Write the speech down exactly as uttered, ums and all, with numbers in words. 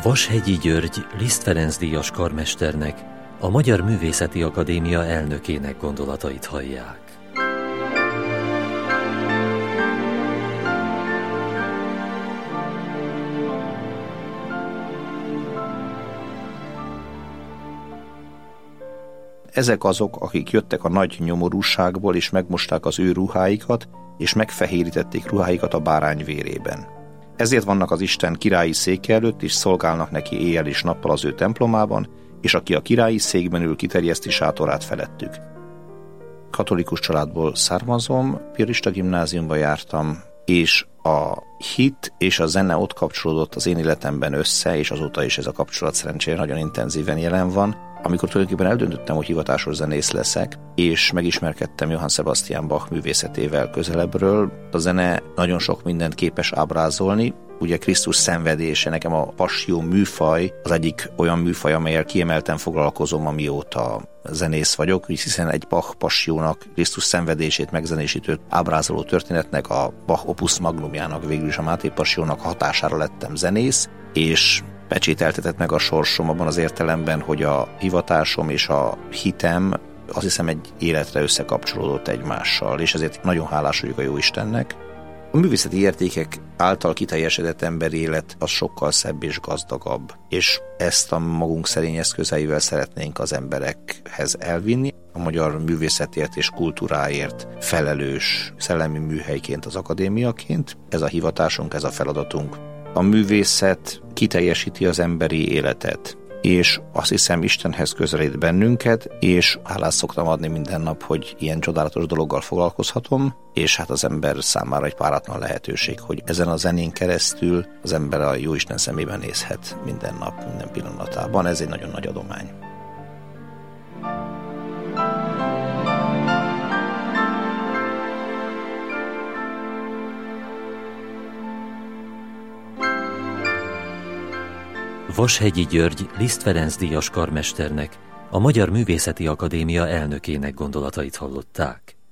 Vashegyi György Liszt Ferenc díjas karmesternek, a Magyar Művészeti Akadémia elnökének gondolatait hallják. Ezek azok, akik jöttek a nagy nyomorúságból, és megmosták az ő ruháikat, és megfehérítették ruháikat a bárány vérében. Ezért vannak az Isten királyi széke előtt, és szolgálnak neki éjjel és nappal az ő templomában, és aki a királyi székben ül, kiterjeszti sátorát felettük. Katolikus családból származom, piarista gimnáziumba jártam, és a hit és a zene ott kapcsolódott az én életemben össze, és azóta is ez a kapcsolat szerencsére nagyon intenzíven jelen van. Amikor tulajdonképpen eldöntöttem, hogy hivatásos zenész leszek, és megismerkedtem Johann Sebastian Bach művészetével közelebbről, a zene nagyon sok mindent képes ábrázolni. Ugye Krisztus szenvedése, nekem a passió műfaj az egyik olyan műfaj, amelyel kiemelten foglalkozom, amióta zenész vagyok, hiszen egy Bach passiónak, Krisztus szenvedését megzenésítő ábrázoló történetnek, a Bach opus magnumjának, végül is a Máté passiónak hatására lettem zenész, és pecsételtetett meg a sorsom abban az értelemben, hogy a hivatásom és a hitem azt hiszem egy életre összekapcsolódott egymással, és ezért nagyon hálás vagyok a Jóistennek. A művészeti értékek által kiteljesedett emberi élet az sokkal szebb és gazdagabb, és ezt a magunk szerény eszközeivel szeretnénk az emberekhez elvinni. A magyar művészetért és kultúráért felelős szellemi műhelyként, az akadémiaként. Ez a hivatásunk, ez a feladatunk. A művészet kiteljesíti az emberi életet, és azt hiszem Istenhez közelít bennünket, és hálát szoktam adni minden nap, hogy ilyen csodálatos dologgal foglalkozhatom, és hát az ember számára egy páratlan lehetőség, hogy ezen a zenén keresztül az ember a Jóisten szemében nézhet minden nap, minden pillanatában. Ez egy nagyon nagy adomány. Vashegyi György Liszt Ferenc díjas karmesternek, a Magyar Művészeti Akadémia elnökének gondolatait hallották.